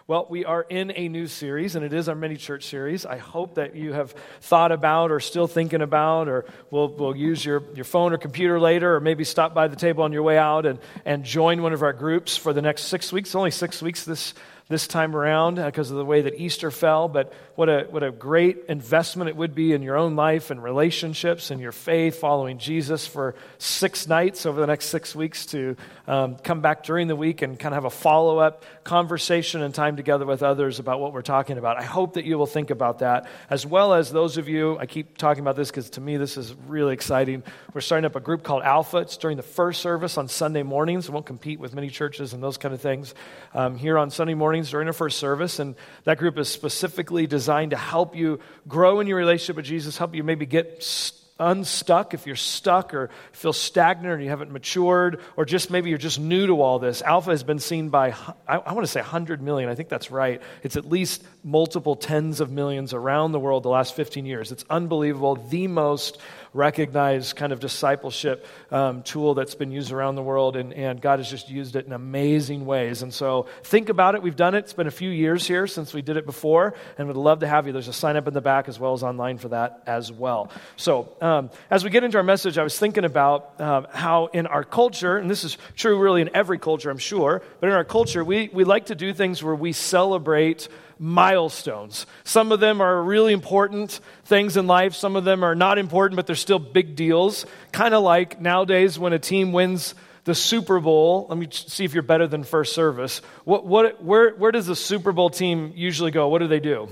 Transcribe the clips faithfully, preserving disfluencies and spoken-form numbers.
Well, we are in a new series, and it is our mini church series. I hope that you have thought about or still thinking about, or we'll, we'll use your, your phone or computer later, or maybe stop by the table on your way out and, and join one of our groups for the next six weeks. It's only six weeks this this time around because of the way that Easter fell, but what a what a great investment it would be in your own life and relationships and your faith following Jesus for six nights over the next six weeks to um, come back during the week and kind of have a follow-up conversation and time together with others about what we're talking about. I hope that you will think about that, as well as those of you, I keep talking about this because to me this is really exciting. We're starting up a group called Alpha. It's during the first service on Sunday mornings. We won't compete with many churches and those kind of things. Um, here on Sunday mornings during our first service, and that group is specifically designed to help you grow in your relationship with Jesus, help you maybe get st- unstuck if you're stuck or feel stagnant or you haven't matured, or just maybe you're just new to all this. Alpha has been seen by, I, I want to say one hundred million. I think that's right. It's at least multiple tens of millions around the world the last fifteen years. It's unbelievable. The most recognized kind of discipleship um, tool that's been used around the world, and, and God has just used it in amazing ways. And so think about it. We've done it. It's been a few years here since we did it before, and would love to have you. There's a sign up in the back as well as online for that as well. So um, as we get into our message, I was thinking about um, how in our culture, and this is true really in every culture, I'm sure, but in our culture, we, we like to do things where we celebrate milestones. Some of them are really important things in life. Some of them are not important, but they're still big deals. Kind of like nowadays when a team wins the Super Bowl. Let me see if you're better than first service. What, what, where, where does the Super Bowl team usually go? What do they do?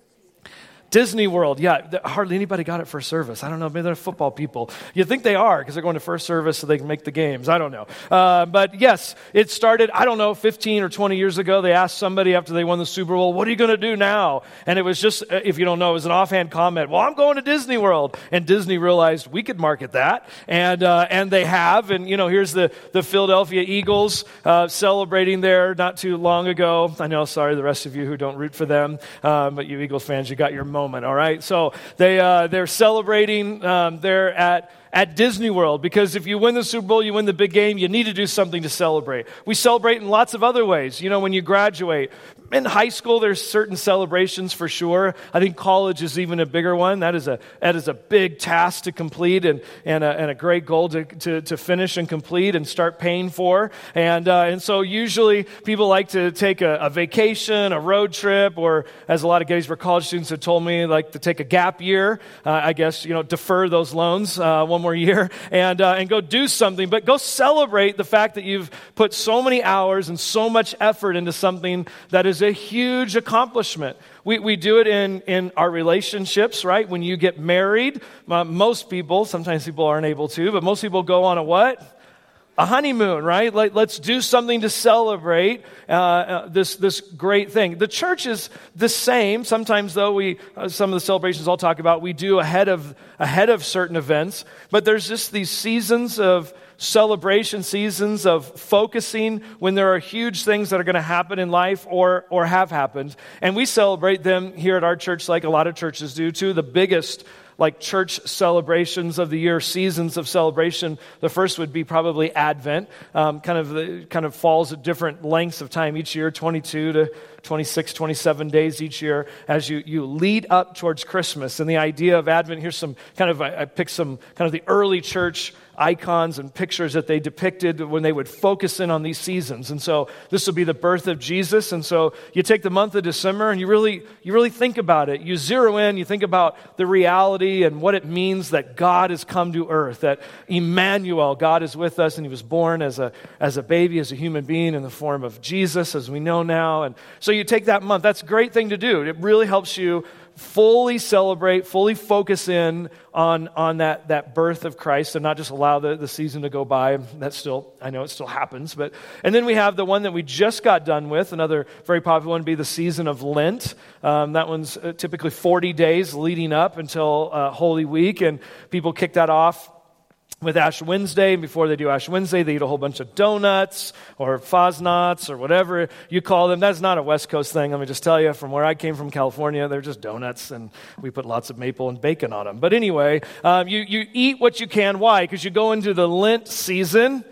Disney World, yeah, hardly anybody got it first service. I don't know, maybe they're football people. You'd think they are because they're going to first service so they can make the games. I don't know. Uh, but yes, it started, I don't know, fifteen or twenty years ago. They asked somebody after they won the Super Bowl, what are you going to do now? And it was just, if you don't know, it was an offhand comment. Well, I'm going to Disney World. And Disney realized we could market that. And uh, and they have. And, you know, here's the, the Philadelphia Eagles uh, celebrating there not too long ago. I know, sorry, the rest of you who don't root for them. Um, but you Eagles fans, you got your moment. Moment, all right? So they, uh, they're celebrating um, there at, at Disney World, because if you win the Super Bowl, you win the big game, you need to do something to celebrate. We celebrate in lots of other ways. You know, when you graduate. In high school, there's certain celebrations for sure. I think college is even a bigger one. That is a that is a big task to complete and and a, and a great goal to, to to finish and complete and start paying for. And uh, and so usually people like to take a, a vacation, a road trip, or as a lot of Gettysburg College students have told me, like to take a gap year. Uh, I guess you know defer those loans uh, one more year and uh, and go do something. But go celebrate the fact that you've put so many hours and so much effort into something that is a huge accomplishment. We we do it in, in our relationships, right? When you get married, uh, most people, sometimes people aren't able to, but most people go on a what? A honeymoon, right? Like, let's do something to celebrate uh, uh, this this great thing. The church is the same. Sometimes, though, we uh, some of the celebrations I'll talk about, we do ahead of ahead of certain events. But there's just these seasons of celebration, seasons of focusing when there are huge things that are going to happen in life or or have happened, and we celebrate them here at our church, like a lot of churches do too. The biggest, like church celebrations of the year, seasons of celebration. The first would be probably Advent, um, kind of the, kind of falls at different lengths of time each year, twenty-two to twenty-six, twenty-seven days each year as you, you lead up towards Christmas. And the idea of Advent, here's some kind of, I, I picked some kind of the early church icons and pictures that they depicted when they would focus in on these seasons. And so this will be the birth of Jesus. And so you take the month of December and you really you really think about it. You zero in, you think about the reality and what it means that God has come to earth, that Emmanuel, God is with us, and he was born as a as a baby, as a human being in the form of Jesus, as we know now. And so you take that month. That's a great thing to do. It really helps you fully celebrate, fully focus in on, on that, that birth of Christ and not just allow the, the season to go by. That still, I know it still happens. But and then we have the one that we just got done with, another very popular one would be the season of Lent. Um, that one's typically forty days leading up until uh, Holy Week, and people kick that off with Ash Wednesday, and before they do Ash Wednesday, they eat a whole bunch of donuts or Fosnots or whatever you call them. That's not a West Coast thing, let me just tell you. From where I came from, California, they're just donuts, and we put lots of maple and bacon on them. But anyway, um, you, you eat what you can. Why? Because you go into the Lent season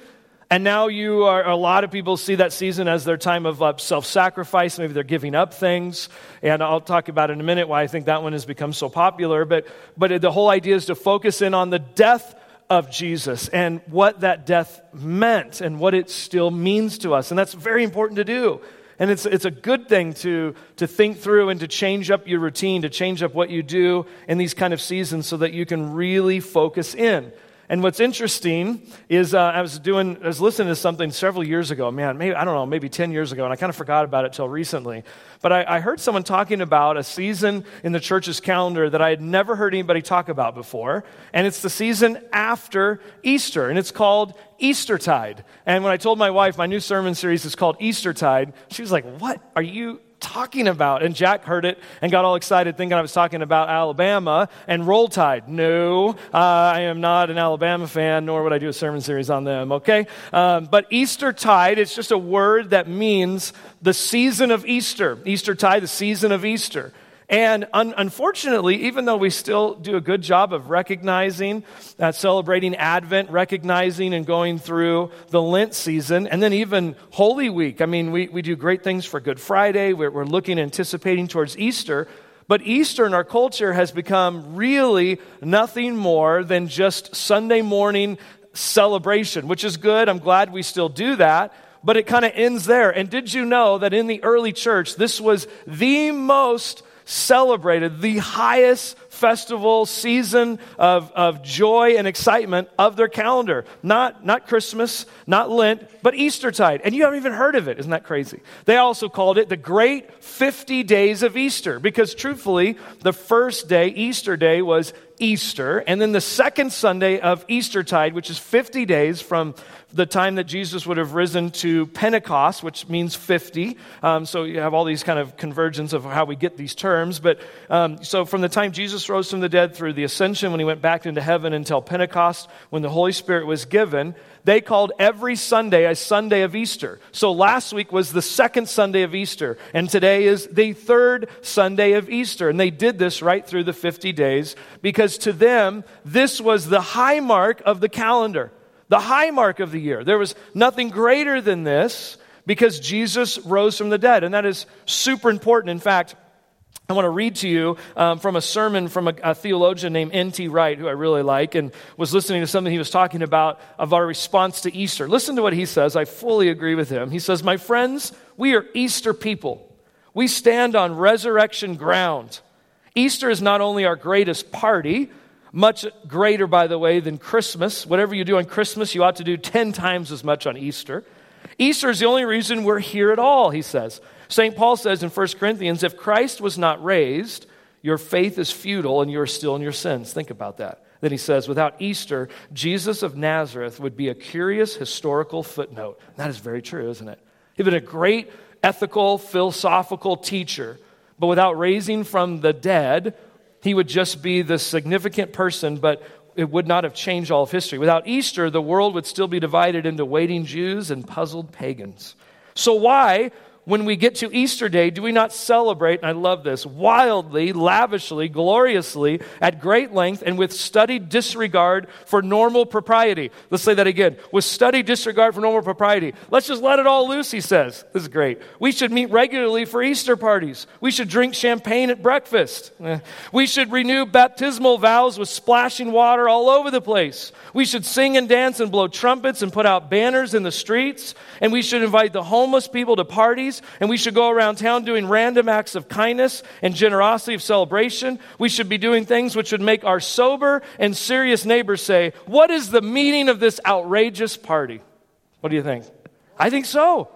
And now you are, a lot of people see that season as their time of uh, self-sacrifice. Maybe they're giving up things. And I'll talk about in a minute why I think that one has become so popular. But, but the whole idea is to focus in on the death of Jesus and what that death meant and what it still means to us. And that's very important to do. And it's it's a good thing to, to think through and to change up your routine, to change up what you do in these kind of seasons so that you can really focus in. And what's interesting is uh, I was doing, I was listening to something several years ago, man, maybe, I don't know, maybe ten years ago, and I kind of forgot about it till recently. But I, I heard someone talking about a season in the church's calendar that I had never heard anybody talk about before, and it's the season after Easter, and it's called Eastertide. And when I told my wife my new sermon series is called Eastertide, she was like, what are you talking about? And Jack heard it and got all excited thinking I was talking about Alabama and Roll Tide. No, uh, I am not an Alabama fan, nor would I do a sermon series on them, okay? Um, but Eastertide, it's just a word that means the season of Easter. Eastertide, the season of Easter. And un- unfortunately, even though we still do a good job of recognizing, uh, celebrating Advent, recognizing and going through the Lent season, and then even Holy Week. I mean, we, we do great things for Good Friday. We're, we're looking, anticipating towards Easter. But Easter in our culture has become really nothing more than just Sunday morning celebration, which is good. I'm glad we still do that. But it kind of ends there. And did you know that in the early church, this was the most celebrated, the highest festival season of, of joy and excitement of their calendar? Not, not Christmas, not Lent, but Eastertide. And you haven't even heard of it. Isn't that crazy? They also called it the Great fifty Days of Easter because truthfully, the first day, Easter Day, was Easter. And then the second Sunday of Eastertide, which is fifty days from the time that Jesus would have risen to Pentecost, which means fifty. Um, so you have all these kind of convergence of how we get these terms. But um, so from the time Jesus rose from the dead through the ascension, when he went back into heaven until Pentecost, when the Holy Spirit was given, they called every Sunday a Sunday of Easter. So last week was the second Sunday of Easter, and today is the third Sunday of Easter. And they did this right through the fifty days because to them, this was the high mark of the calendar, the high mark of the year. There was nothing greater than this because Jesus rose from the dead, and that is super important. In fact, I want to read to you um, from a sermon from a, a theologian named N T Wright, who I really like, and was listening to something he was talking about of our response to Easter. Listen to what he says. I fully agree with him. He says, "My friends, we are Easter people. We stand on resurrection ground. Easter is not only our greatest party, much greater, by the way, than Christmas. Whatever you do on Christmas, you ought to do ten times as much on Easter. Easter is the only reason we're here at all," he says. Saint Paul says in First Corinthians, "If Christ was not raised, your faith is futile and you're still in your sins." Think about that. Then he says, without Easter, Jesus of Nazareth would be a curious historical footnote. And that is very true, isn't it? He'd been a great ethical, philosophical teacher, but without raising from the dead, he would just be the significant person, but it would not have changed all of history. Without Easter, the world would still be divided into waiting Jews and puzzled pagans. So why, when we get to Easter Day, do we not celebrate, and I love this, wildly, lavishly, gloriously, at great length, and with studied disregard for normal propriety? Let's say that again. With studied disregard for normal propriety. Let's just let it all loose, he says. This is great. We should meet regularly for Easter parties. We should drink champagne at breakfast. We should renew baptismal vows with splashing water all over the place. We should sing and dance and blow trumpets and put out banners in the streets. And we should invite the homeless people to parties. And we should go around town doing random acts of kindness and generosity of celebration. We should be doing things which would make our sober and serious neighbors say, "What is the meaning of this outrageous party?" What do you think? I think so.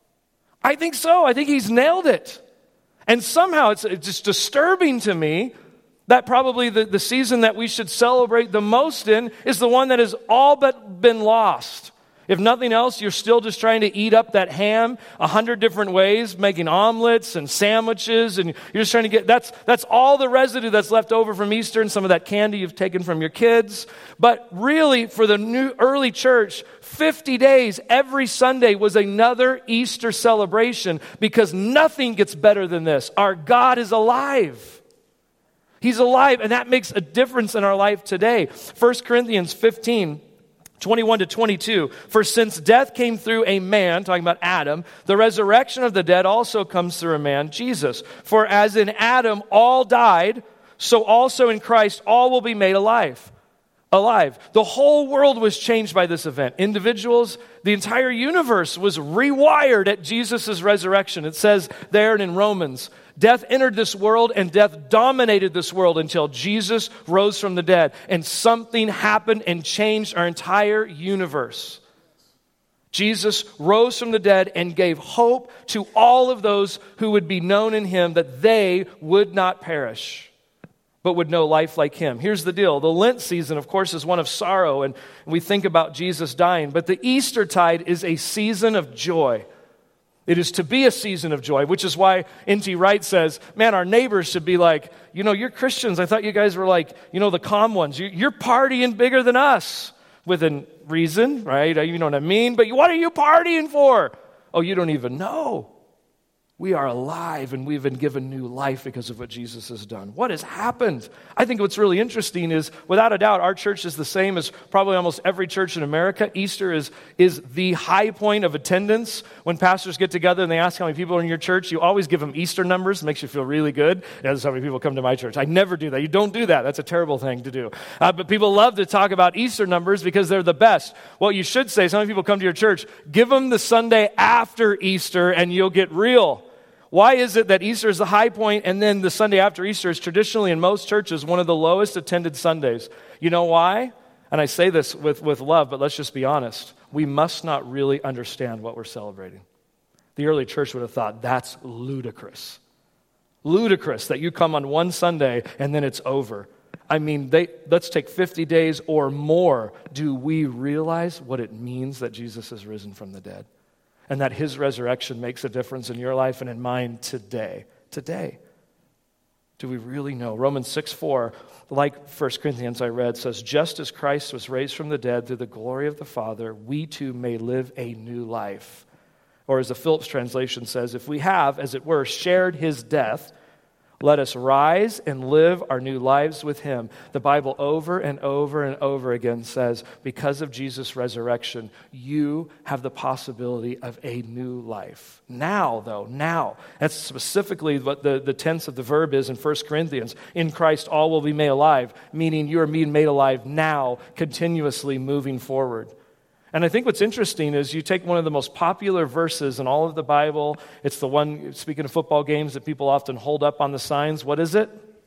I think so. I think he's nailed it. And somehow it's, it's just disturbing to me that probably the, the season that we should celebrate the most in is the one that has all but been lost. If nothing else, you're still just trying to eat up that ham a hundred different ways, making omelets and sandwiches, and you're just trying to get, that's that's all the residue that's left over from Easter and some of that candy you've taken from your kids. But really, for the new early church, fifty days, every Sunday was another Easter celebration because nothing gets better than this. Our God is alive. He's alive, and that makes a difference in our life today. First Corinthians fifteen twenty-one to twenty-two, for since death came through a man, talking about Adam, the resurrection of the dead also comes through a man, Jesus. For as in Adam all died, so also in Christ all will be made alive. Alive. The whole world was changed by this event. Individuals, the entire universe was rewired at Jesus' resurrection. It says there in Romans, death entered this world and death dominated this world until Jesus rose from the dead. And something happened and changed our entire universe. Jesus rose from the dead and gave hope to all of those who would be known in him, that they would not perish, but would know life like him. Here's the deal. The Lent season, of course, is one of sorrow, and we think about Jesus dying. But the Eastertide is a season of joy. It is to be a season of joy, which is why N T Wright says, man, our neighbors should be like, you know, you're Christians. I thought you guys were like, you know, the calm ones. You're partying bigger than us. Within reason, right? You know what I mean? But what are you partying for? Oh, you don't even know. We are alive and we've been given new life because of what Jesus has done. What has happened? I think what's really interesting is, without a doubt, our church is the same as probably almost every church in America. Easter is, is the high point of attendance. When pastors get together and they ask how many people are in your church, you always give them Easter numbers. It makes you feel really good. That's how many people come to my church. I never do that. You don't do that. That's a terrible thing to do. Uh, but people love to talk about Easter numbers because they're the best. What you should say, some people come to your church, give them the Sunday after Easter and you'll get real. Why is it that Easter is the high point and then the Sunday after Easter is traditionally in most churches one of the lowest attended Sundays? You know why? And I say this with, with love, but let's just be honest. We must not really understand what we're celebrating. The early church would have thought that's ludicrous. Ludicrous that you come on one Sunday and then it's over. I mean, they, let's take fifty days or more. Do we realize what it means that Jesus has risen from the dead? And that his resurrection makes a difference in your life and in mine today. Today. Do we really know? Romans six four, like First Corinthians I read, says, just as Christ was raised from the dead through the glory of the Father, we too may live a new life. Or as the Phillips translation says, if we have, as it were, shared his death, let us rise and live our new lives with him. The Bible over and over and over again says, because of Jesus' resurrection, you have the possibility of a new life. Now, though, now. That's specifically what the, the tense of the verb is in First Corinthians. In Christ, all will be made alive, meaning you are being made alive now, continuously moving forward. And I think what's interesting is you take one of the most popular verses in all of the Bible. It's the one, speaking of football games, that people often hold up on the signs. What is it?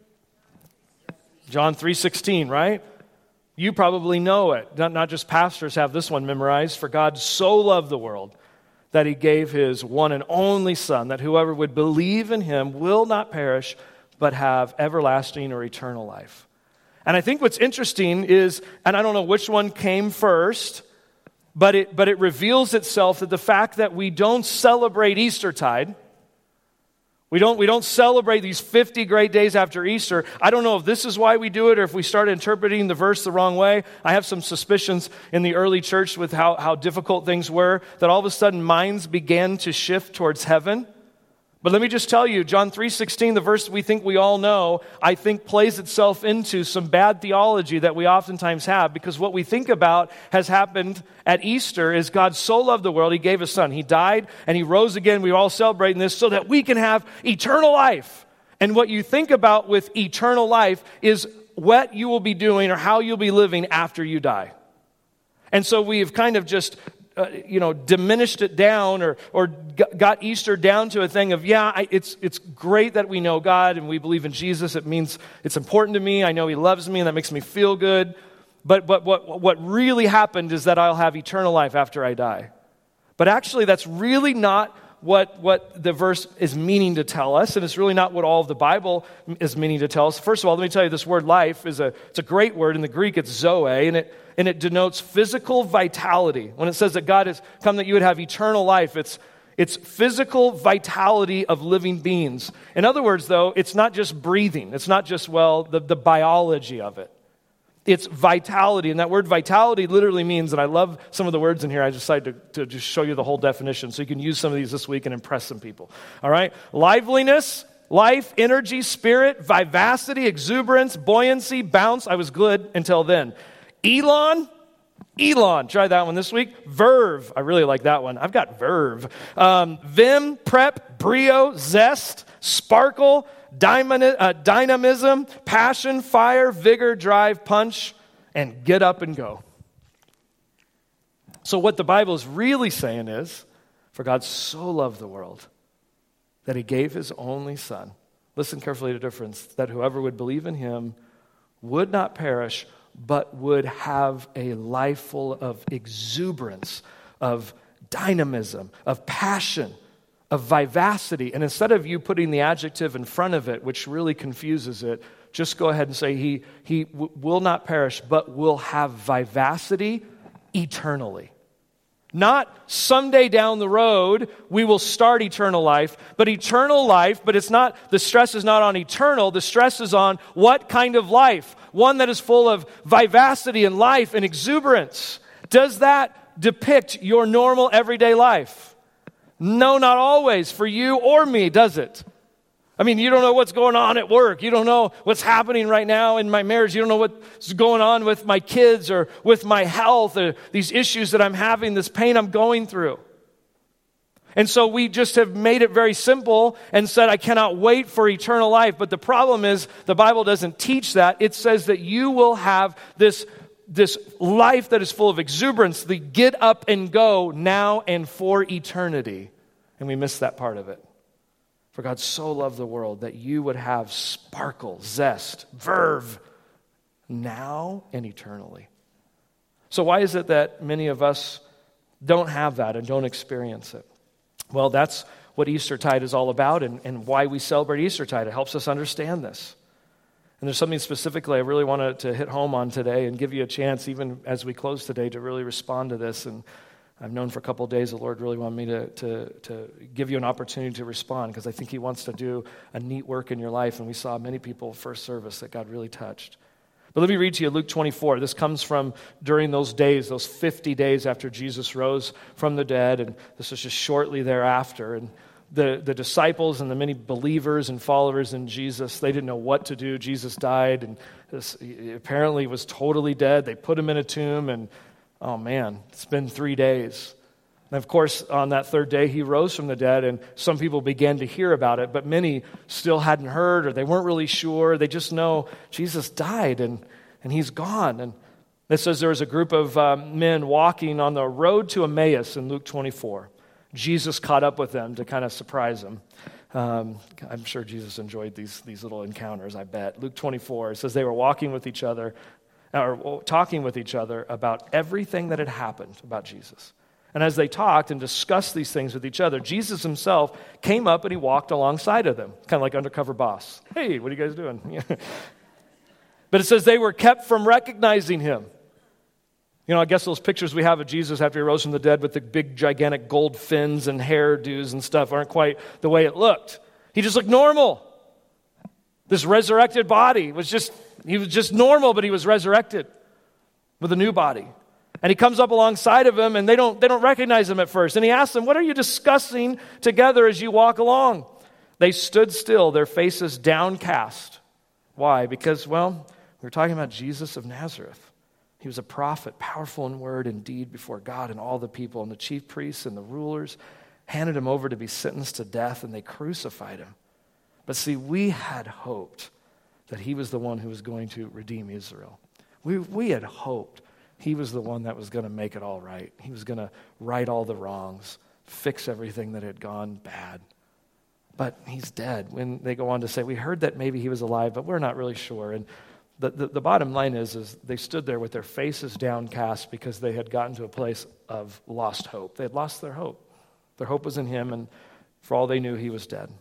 John three sixteen, right? You probably know it. Not, not just pastors have this one memorized. For God so loved the world that he gave his one and only Son, that whoever would believe in him will not perish, but have everlasting or eternal life. And I think what's interesting is, and I don't know which one came first, But it, but it reveals itself that the fact that we don't celebrate Eastertide, we don't, we don't celebrate these fifty great days after Easter. I don't know if this is why we do it or if we start interpreting the verse the wrong way. I have some suspicions in the early church with how, how difficult things were, that all of a sudden minds began to shift towards heaven. But let me just tell you, John three sixteen, the verse we think we all know, I think plays itself into some bad theology that we oftentimes have, because what we think about has happened at Easter is God so loved the world, he gave his Son. He died and he rose again. We're all celebrating this so that we can have eternal life. And what you think about with eternal life is what you will be doing or how you'll be living after you die. And so we have kind of just Uh, you know, diminished it down or or got Easter down to a thing of, yeah, I, it's it's great that we know God and we believe in Jesus. It means it's important to me. I know he loves me and that makes me feel good. But but what what really happened is that I'll have eternal life after I die. But actually, that's really not what what the verse is meaning to tell us, and it's really not what all of the Bible is meaning to tell us. First of all, let me tell you, this word life is a it's a great word. In the Greek, it's zoe, and it and it denotes physical vitality. When it says that God has come that you would have eternal life, it's it's physical vitality of living beings. In other words, though, it's not just breathing. It's not just, well, the, the biology of it. It's vitality, and that word vitality literally means, and I love some of the words in here, I decided to, to just show you the whole definition so you can use some of these this week and impress some people. All right? Liveliness, life, energy, spirit, vivacity, exuberance, buoyancy, bounce. I was good until then. Elon, Elon, try that one this week. Verve, I really like that one. I've got Verve. Um, Vim, Prep, Brio, Zest, Sparkle, dynami- uh, Dynamism, Passion, Fire, Vigor, Drive, Punch, and Get Up and Go. So what the Bible is really saying is, for God so loved the world that he gave his only son. Listen carefully to the difference, that whoever would believe in him would not perish, but would have a life full of exuberance, of dynamism, of passion, of vivacity. And instead of you putting the adjective in front of it, which really confuses it, just go ahead and say he, he w- will not perish, but will have vivacity eternally. Not someday down the road, we will start eternal life, but eternal life, but it's not, the stress is not on eternal, the stress is on what kind of life? One that is full of vivacity and life and exuberance. Does that depict your normal everyday life? No, not always for you or me, does it? I mean, you don't know what's going on at work. You don't know what's happening right now in my marriage. You don't know what's going on with my kids or with my health or these issues that I'm having, this pain I'm going through. And so we just have made it very simple and said, I cannot wait for eternal life. But the problem is the Bible doesn't teach that. It says that you will have this, this life that is full of exuberance, the get up and go now and for eternity. And we miss that part of it. For God so loved the world that you would have sparkle, zest, verve, now and eternally. So why is it that many of us don't have that and don't experience it? Well, that's what Eastertide is all about and, and why we celebrate Eastertide. It helps us understand this. And there's something specifically I really wanted to hit home on today and give you a chance, even as we close today, to really respond to this. And I've known for a couple of days the Lord really wanted me to, to, to give you an opportunity to respond because I think he wants to do a neat work in your life. And we saw many people first service that God really touched. But let me read to you Luke twenty-four. This comes from during those days, those fifty days after Jesus rose from the dead. And this was just shortly thereafter. And the, the disciples and the many believers and followers in Jesus, they didn't know what to do. Jesus died and this, he apparently was totally dead. They put him in a tomb and oh man, it's been three days. And of course, on that third day, he rose from the dead, and some people began to hear about it, but many still hadn't heard, or they weren't really sure. They just know Jesus died, and, and he's gone. And it says there was a group of um, men walking on the road to Emmaus in Luke twenty-four. Jesus caught up with them to kind of surprise them. Um, I'm sure Jesus enjoyed these, these little encounters, I bet. Luke twenty-four, it says they were walking with each other, or talking with each other about everything that had happened about Jesus. And as they talked and discussed these things with each other, Jesus himself came up and he walked alongside of them, kind of like undercover boss. Hey, what are you guys doing? But it says they were kept from recognizing him. You know, I guess those pictures we have of Jesus after he rose from the dead with the big, gigantic gold fins and hairdos and stuff aren't quite the way it looked. He just looked normal. This resurrected body was just, he was just normal, but he was resurrected with a new body. And he comes up alongside of him, and they don't, they don't recognize him at first. And he asks them, what are you discussing together as you walk along? They stood still, their faces downcast. Why? Because, well, we were talking about Jesus of Nazareth. He was a prophet, powerful in word and deed before God and all the people. And the chief priests and the rulers handed him over to be sentenced to death, and they crucified him. But see, we had hoped that he was the one who was going to redeem Israel. We, we had hoped he was the one that was going to make it all right. He was going to right all the wrongs, fix everything that had gone bad. But he's dead. When they go on to say, we heard that maybe he was alive, but we're not really sure. And the, the, the bottom line is, is they stood there with their faces downcast because they had gotten to a place of lost hope. They had lost their hope. Their hope was in him, and for all they knew, he was dead.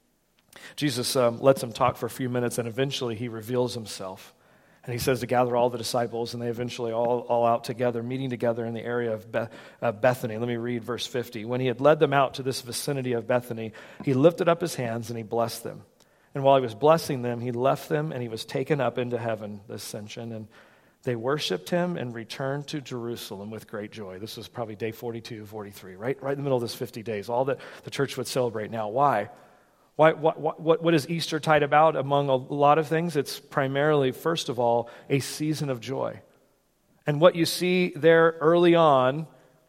Jesus um, lets them talk for a few minutes, and eventually he reveals himself. And he says to gather all the disciples, and they eventually all, all out together, meeting together in the area of Beth, uh, Bethany. Let me read verse fifty. When he had led them out to this vicinity of Bethany, he lifted up his hands and he blessed them. And while he was blessing them, he left them and he was taken up into heaven, the ascension. And they worshiped him and returned to Jerusalem with great joy. This was probably day forty-two, forty-three, right? Right in the middle of this fifty days, all that the church would celebrate now. Why? Why, what, what, what is Eastertide about among a lot of things? It's primarily, first of all, a season of joy. And what you see there early on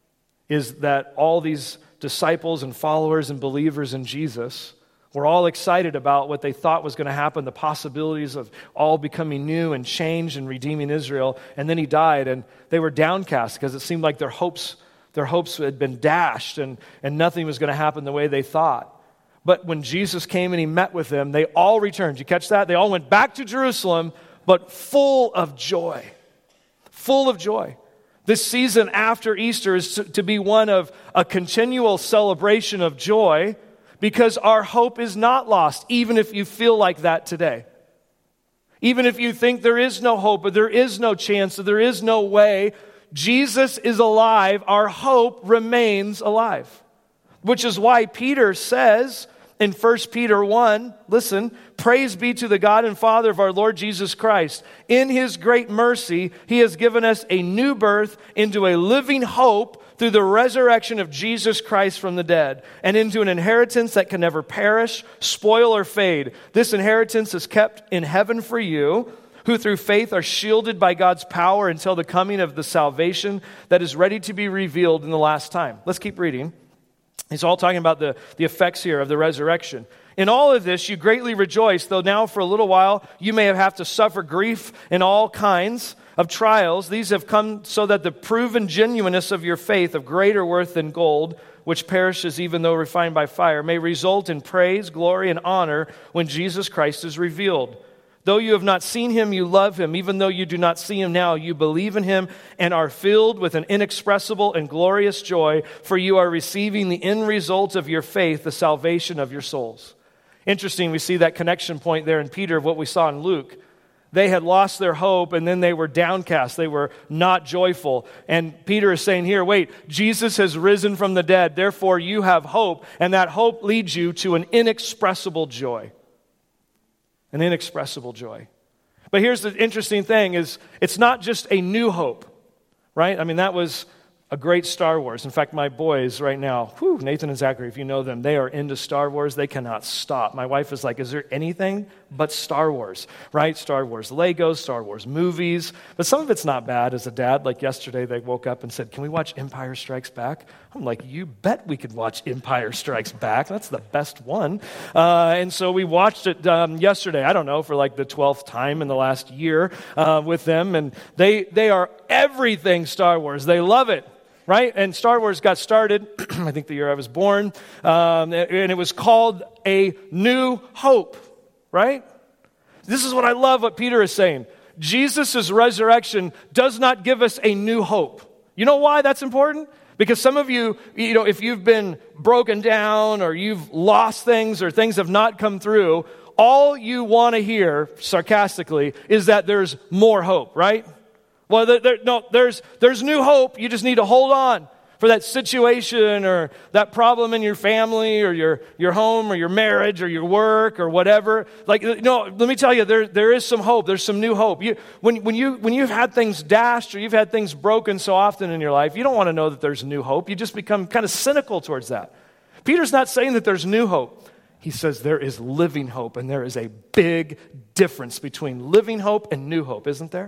is that all these disciples and followers and believers in Jesus were all excited about what they thought was going to happen, the possibilities of all becoming new and changed and redeeming Israel. And then he died, and they were downcast because it seemed like their hopes, their hopes had been dashed, and, and nothing was going to happen the way they thought. But when Jesus came and he met with them, they all returned. Did you catch that? They all went back to Jerusalem, but full of joy. Full of joy. This season after Easter is to, to be one of a continual celebration of joy, because our hope is not lost, even if you feel like that today. Even if you think there is no hope, or there is no chance, or there is no way, Jesus is alive. Our hope remains alive. Which is why Peter says in First Peter one, listen, praise be to the God and Father of our Lord Jesus Christ. In his great mercy, he has given us a new birth into a living hope through the resurrection of Jesus Christ from the dead, and into an inheritance that can never perish, spoil, or fade. This inheritance is kept in heaven for you, who through faith are shielded by God's power until the coming of the salvation that is ready to be revealed in the last time. Let's keep reading. He's all talking about the, the effects here of the resurrection. In all of this, you greatly rejoice, though now for a little while you may have had to suffer grief in all kinds of trials. These have come so that the proven genuineness of your faith, of greater worth than gold, which perishes even though refined by fire, may result in praise, glory, and honor when Jesus Christ is revealed. Though you have not seen him, you love him. Even though you do not see him now, you believe in him and are filled with an inexpressible and glorious joy, for you are receiving the end result of your faith, the salvation of your souls. Interesting, we see that connection point there in Peter of what we saw in Luke. They had lost their hope, and then they were downcast. They were not joyful. And Peter is saying here, wait, Jesus has risen from the dead. Therefore, you have hope, and that hope leads you to an inexpressible joy. An inexpressible joy. But here's the interesting thing is it's not just a new hope, right? I mean, that was a great Star Wars. In fact, my boys right now, whew, Nathan and Zachary, if you know them, they are into Star Wars. They cannot stop. My wife is like, is there anything but Star Wars, right? Star Wars Legos, Star Wars movies. But some of it's not bad as a dad. Like yesterday, they woke up and said, can we watch Empire Strikes Back? I'm like, you bet we could watch Empire Strikes Back. That's the best one. Uh, and so we watched it um, yesterday, I don't know, for like the twelfth time in the last year uh, with them. And they they are everything Star Wars. They love it. Right? And Star Wars got started, I think the year I was born, um, and it was called A New Hope, right? This is what I love what Peter is saying. Jesus' resurrection does not give us a new hope. You know why that's important? Because some of you, you know, if you've been broken down or you've lost things or things have not come through, all you want to hear, sarcastically, is that there's more hope, right? Well, there, there, no, there's there's new hope. You just need to hold on for that situation or that problem in your family or your, your home or your marriage or your work or whatever. Like, no, let me tell you, there there is some hope. There's some new hope. You, when when you when you've had things dashed or you've had things broken so often in your life, you don't want to know that there's new hope. You just become kind of cynical towards that. Peter's not saying that there's new hope. He says there is living hope, and there is a big difference between living hope and new hope, isn't there?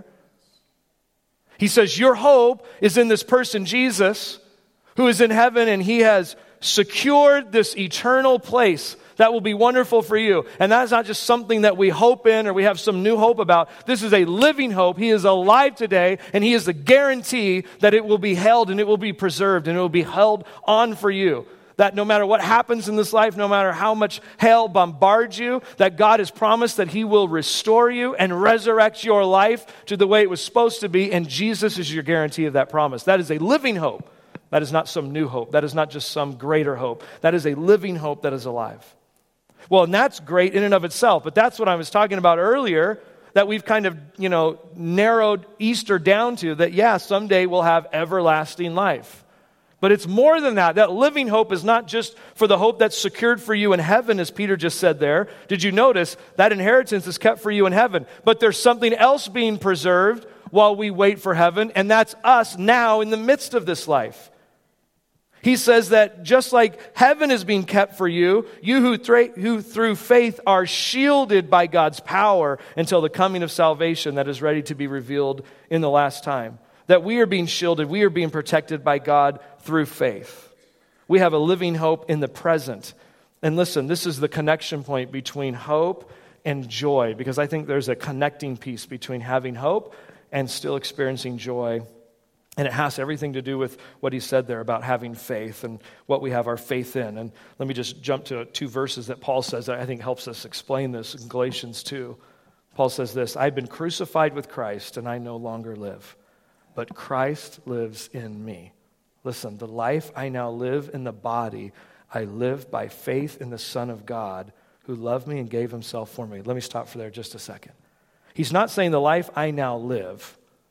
He says, your hope is in this person, Jesus, who is in heaven, and he has secured this eternal place that will be wonderful for you. And that is not just something that we hope in or we have some new hope about. This is a living hope. He is alive today, and he is the guarantee that it will be held and it will be preserved and it will be held on for you. That no matter what happens in this life, no matter how much hell bombards you, that God has promised that he will restore you and resurrect your life to the way it was supposed to be, and Jesus is your guarantee of that promise. That is a living hope. That is not some new hope. That is not just some greater hope. That is a living hope that is alive. Well, and that's great in and of itself, but that's what I was talking about earlier, that we've kind of, you know, narrowed Easter down to, that, yeah, someday we'll have everlasting life. But it's more than that. That living hope is not just for the hope that's secured for you in heaven, as Peter just said there. Did you notice that inheritance is kept for you in heaven? But there's something else being preserved while we wait for heaven, and that's us now in the midst of this life. He says that just like heaven is being kept for you, you who, th- who through faith are shielded by God's power until the coming of salvation that is ready to be revealed in the last time. that we are being shielded, we are being protected by God through faith. We have a living hope in the present. And listen, this is the connection point between hope and joy, because I think there's a connecting piece between having hope and still experiencing joy. And it has everything to do with what he said there about having faith and what we have our faith in. And let me just jump to two verses that Paul says that I think helps us explain this in Galatians two. Paul says this, I've been crucified with Christ and I no longer live, but Christ lives in me. Listen, the life I now live in the body, I live by faith in the Son of God who loved me and gave himself for me. Let me stop for there just a second. He's not saying the life I now live,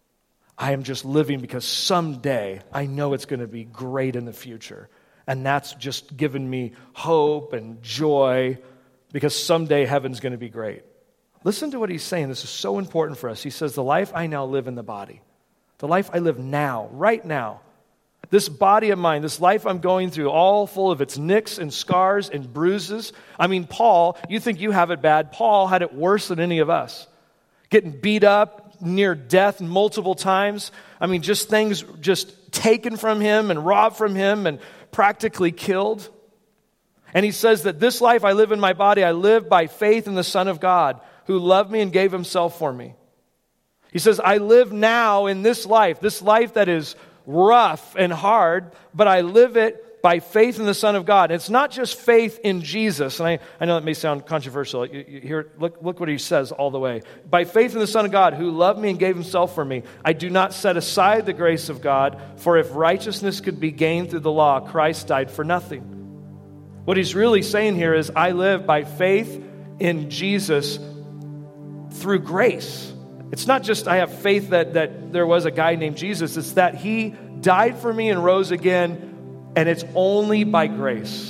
I am just living because someday I know it's going to be great in the future. And that's just given me hope and joy because someday heaven's going to be great. Listen to what he's saying. This is so important for us. He says, the life I now live in the body, the life I live now, right now, this body of mine, this life I'm going through, all full of its nicks and scars and bruises. I mean, Paul, you think you have it bad. Paul had it worse than any of us. Getting beat up, near death multiple times. I mean, just things just taken from him and robbed from him and practically killed. And he says that this life I live in my body, I live by faith in the Son of God who loved me and gave himself for me. He says, I live now in this life, this life that is rough and hard, but I live it by faith in the Son of God. It's not just faith in Jesus. And I, I know that may sound controversial. You, you hear, look, look what he says all the way. By faith in the Son of God who loved me and gave himself for me, I do not set aside the grace of God, for if righteousness could be gained through the law, Christ died for nothing. What he's really saying here is I live by faith in Jesus through grace. It's not just I have faith that, that there was a guy named Jesus. It's that he died for me and rose again. And it's only by grace.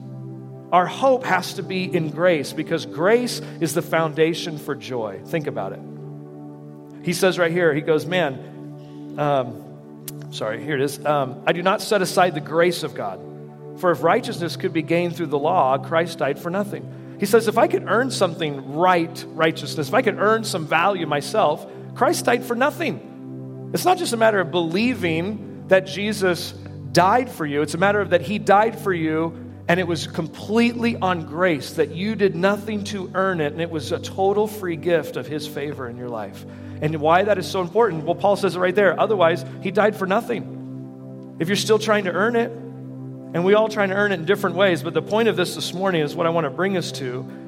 Our hope has to be in grace because grace is the foundation for joy. Think about it. He says right here, he goes, man, um, sorry, here it is. Um, I do not set aside the grace of God. For if righteousness could be gained through the law, Christ died for nothing. He says, if I could earn something right, righteousness, if I could earn some value myself, Christ died for nothing. It's not just a matter of believing that Jesus died for you. It's a matter of that he died for you and it was completely on grace, that you did nothing to earn it, and it was a total free gift of his favor in your life. And why that is so important? Well, Paul says it right there. Otherwise, he died for nothing. If you're still trying to earn it, and we all trying to earn it in different ways, but the point of this this morning is what I want to bring us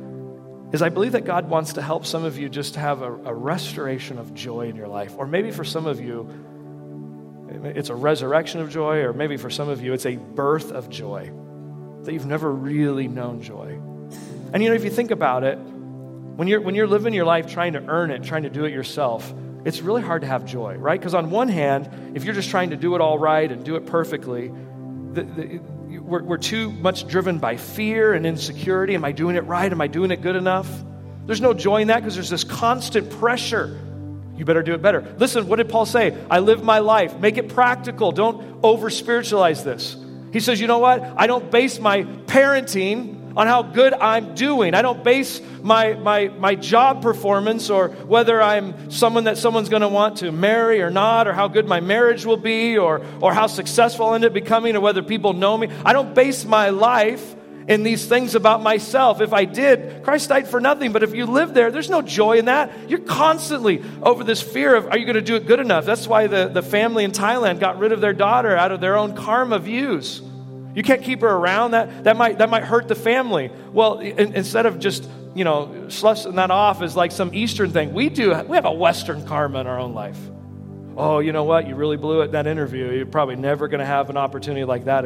to is I believe that God wants to help some of you just have a, a restoration of joy in your life. Or maybe for some of you, it's a resurrection of joy, or maybe for some of you, it's a birth of joy, that you've never really known joy. And you know, if you think about it, when you're when you're living your life trying to earn it, trying to do it yourself, it's really hard to have joy, right? Because on one hand, if you're just trying to do it all right and do it perfectly, the, the, we're, we're too much driven by fear and insecurity. Am I doing it right? Am I doing it good enough? There's no joy in that because there's this constant pressure. You better do it better. Listen, what did Paul say? I live my life. Make it practical. Don't over-spiritualize this. He says, you know what? I don't base my parenting on how good I'm doing. I don't base my, my, my job performance or whether I'm someone that someone's going to want to marry or not, or how good my marriage will be, or, or how successful I'll end up becoming, or whether people know me. I don't base my life in these things about myself. If I did, Christ died for nothing. But if you live there, there's no joy in that. You're constantly over this fear of, are you going to do it good enough? That's why the, the family in Thailand got rid of their daughter out of their own karma views. You can't keep her around. That that might that might hurt the family. Well, in, instead of just, you know, sloughing that off as like some Eastern thing, we do. We have a Western karma in our own life. Oh, you know what? You really blew it in that interview. You're probably never going to have an opportunity like that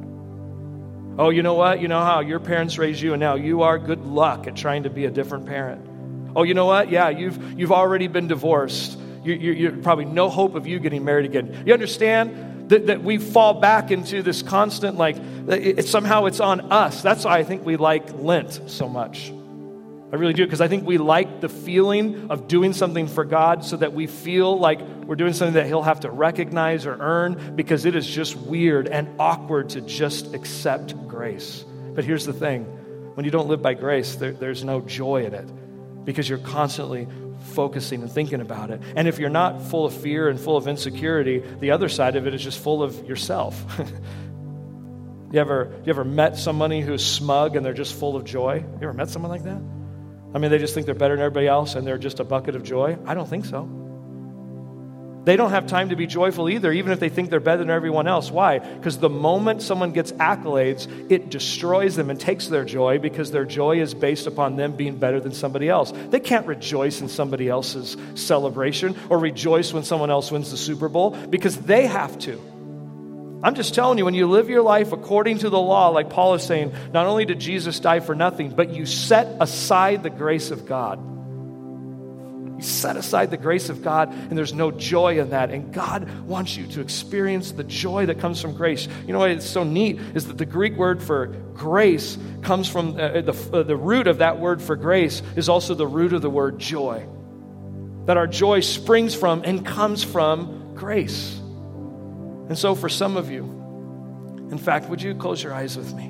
again. Oh, you know what? You know how your parents raised you, and now you are. Good luck at trying to be a different parent. Oh, you know what? Yeah, you've you've already been divorced. You, you, you're probably no hope of you getting married again. You understand? That, that we fall back into this constant, like, it, it, somehow it's on us. That's why I think we like Lent so much. I really do, because I think we like the feeling of doing something for God so that we feel like we're doing something that he'll have to recognize or earn, because it is just weird and awkward to just accept grace. But here's the thing. When you don't live by grace, there, there's no joy in it, because you're constantly focusing and thinking about it. And if you're not full of fear and full of insecurity, the other side of it is just full of yourself. You ever, you ever met somebody who's smug and they're just full of joy? You ever met someone like that? I mean, they just think they're better than everybody else and they're just a bucket of joy? I don't think so. They don't have time to be joyful either, even if they think they're better than everyone else. Why? Because the moment someone gets accolades, it destroys them and takes their joy because their joy is based upon them being better than somebody else. They can't rejoice in somebody else's celebration or rejoice when someone else wins the Super Bowl because they have to. I'm just telling you, when you live your life according to the law, like Paul is saying, not only did Jesus die for nothing, but you set aside the grace of God. You set aside the grace of God, and there's no joy in that. And God wants you to experience the joy that comes from grace. You know what is so neat is that the Greek word for grace comes from, uh, the, uh, the root of that word for grace is also the root of the word joy. That our joy springs from and comes from grace. And so for some of you, in fact, would you close your eyes with me?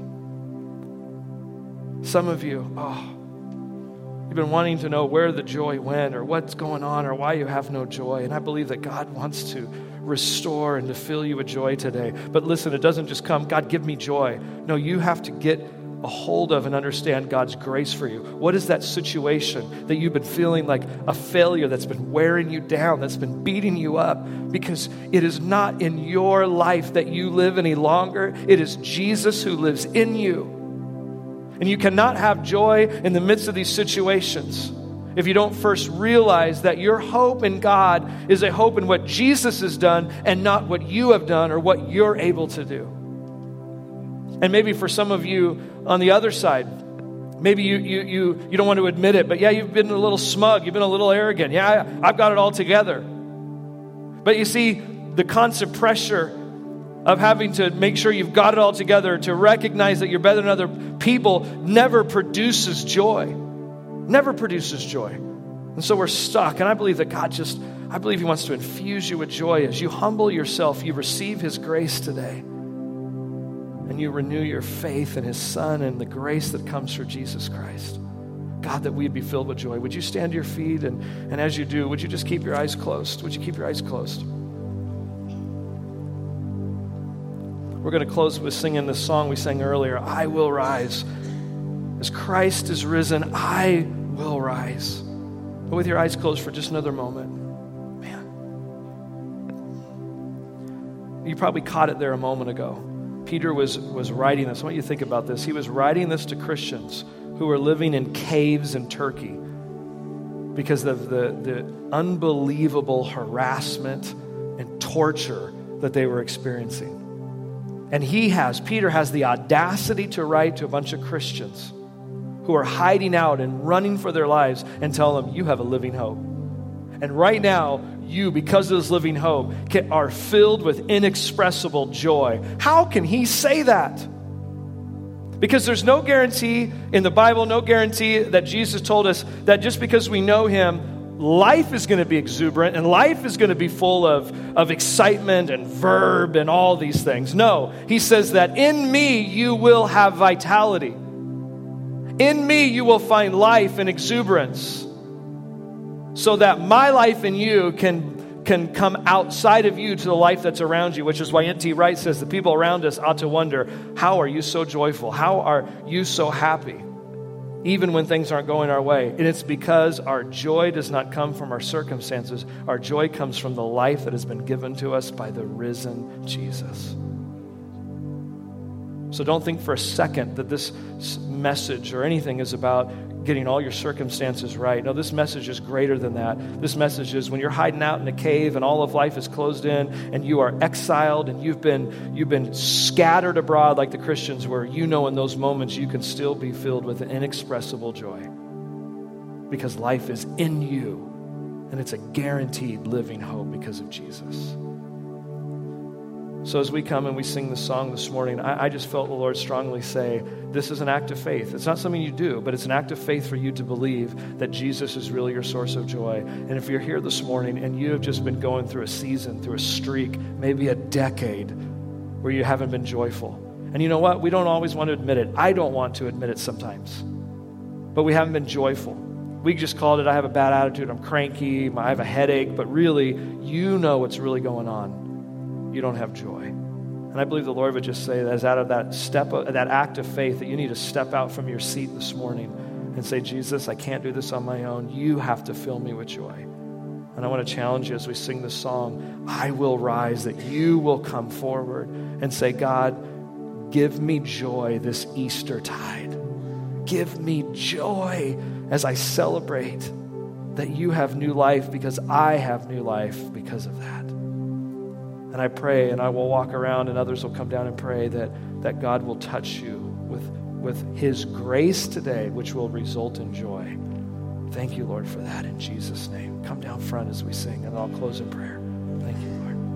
Some of you, oh, you've been wanting to know where the joy went or what's going on or why you have no joy. And I believe that God wants to restore and to fill you with joy today. But listen, it doesn't just come, God, give me joy. No, you have to get a hold of and understand God's grace for you. What is that situation that you've been feeling like a failure that's been wearing you down, that's been beating you up? Because it is not in your life that you live any longer. It is Jesus who lives in you. And you cannot have joy in the midst of these situations if you don't first realize that your hope in God is a hope in what Jesus has done and not what you have done or what you're able to do. And maybe for some of you on the other side, maybe you you you you don't want to admit it, but yeah, you've been a little smug, you've been a little arrogant. Yeah, I've got it all together. But you see, the constant pressure of having to make sure you've got it all together, to recognize that you're better than other people, never produces joy. Never produces joy. And so we're stuck. And I believe that God just, I believe He wants to infuse you with joy. As you humble yourself, you receive His grace today. And you renew your faith in His Son and the grace that comes through Jesus Christ. God, that we'd be filled with joy. Would you stand to your feet? And, and as you do, would you just keep your eyes closed? Would you keep your eyes closed? We're going to close with singing this song we sang earlier, I Will Rise. As Christ is risen, I will rise. But with your eyes closed for just another moment. Man. You probably caught it there a moment ago. Peter was, was writing this. I want you to think about this. He was writing this to Christians who were living in caves in Turkey because of the, the unbelievable harassment and torture that they were experiencing. And he has, Peter has the audacity to write to a bunch of Christians who are hiding out and running for their lives and tell them, you have a living hope. And right now, you, because of this living hope, can, are filled with inexpressible joy. How can he say that? Because there's no guarantee in the Bible, no guarantee that Jesus told us that just because we know him, life is going to be exuberant and life is going to be full of, of excitement and verb and all these things. No, he says that in me you will have vitality. In me you will find life and exuberance so that my life in you can, can come outside of you to the life that's around you, which is why N T Wright says the people around us ought to wonder, how are you so joyful? How are you so happy? Even when things aren't going our way. And it's because our joy does not come from our circumstances. Our joy comes from the life that has been given to us by the risen Jesus. So don't think for a second that this message or anything is about getting all your circumstances right. No, this message is greater than that. This message is when you're hiding out in a cave and all of life is closed in and you are exiled and you've been you've been scattered abroad like the Christians were, you know in those moments you can still be filled with an inexpressible joy because life is in you and it's a guaranteed living hope because of Jesus. So as we come and we sing this song this morning, I, I just felt the Lord strongly say, this is an act of faith. It's not something you do, but it's an act of faith for you to believe that Jesus is really your source of joy. And if you're here this morning and you have just been going through a season, through a streak, maybe a decade where you haven't been joyful. And you know what? We don't always want to admit it. I don't want to admit it sometimes. But we haven't been joyful. We just called it, I have a bad attitude, I'm cranky, I have a headache, but really, you know what's really going on. You don't have joy. And I believe the Lord would just say that as out of that step, of, that act of faith, that you need to step out from your seat this morning and say, Jesus, I can't do this on my own. You have to fill me with joy. And I want to challenge you as we sing this song, I will rise, that you will come forward and say, God, give me joy this Easter tide. Give me joy as I celebrate that you have new life because I have new life because of that. And I pray, and I will walk around and others will come down and pray that, that God will touch you with, with his grace today, which will result in joy. Thank you, Lord, for that in Jesus' name. Come down front as we sing, and I'll close in prayer. Thank you,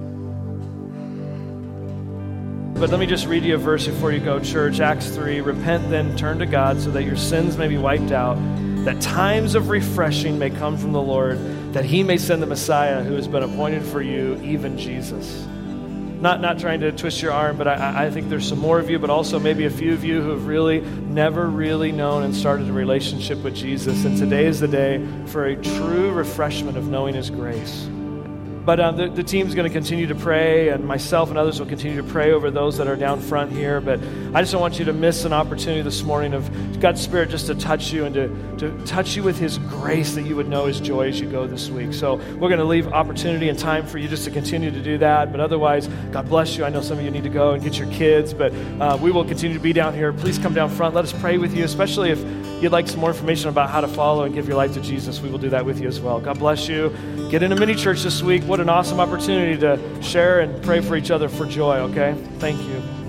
Lord. But let me just read you a verse before you go, church. Acts three, repent then, turn to God so that your sins may be wiped out, that times of refreshing may come from the Lord, that he may send the Messiah who has been appointed for you, even Jesus. Not, not trying to twist your arm, but I, I think there's some more of you, but also maybe a few of you who have really never really known and started a relationship with Jesus. And today is the day for a true refreshment of knowing his grace. But um, the, the team's going to continue to pray, and myself and others will continue to pray over those that are down front here. But I just don't want you to miss an opportunity this morning of God's Spirit just to touch you and to, to touch you with his grace, that you would know his joy as you go this week. So we're going to leave opportunity and time for you just to continue to do that. But otherwise, God bless you. I know some of you need to go and get your kids, but uh, we will continue to be down here. Please come down front. Let us pray with you, especially if you'd like some more information about how to follow and give your life to Jesus. We will do that with you as well. God bless you. Get into mini church this week. What an awesome opportunity to share and pray for each other for joy, okay? Thank you.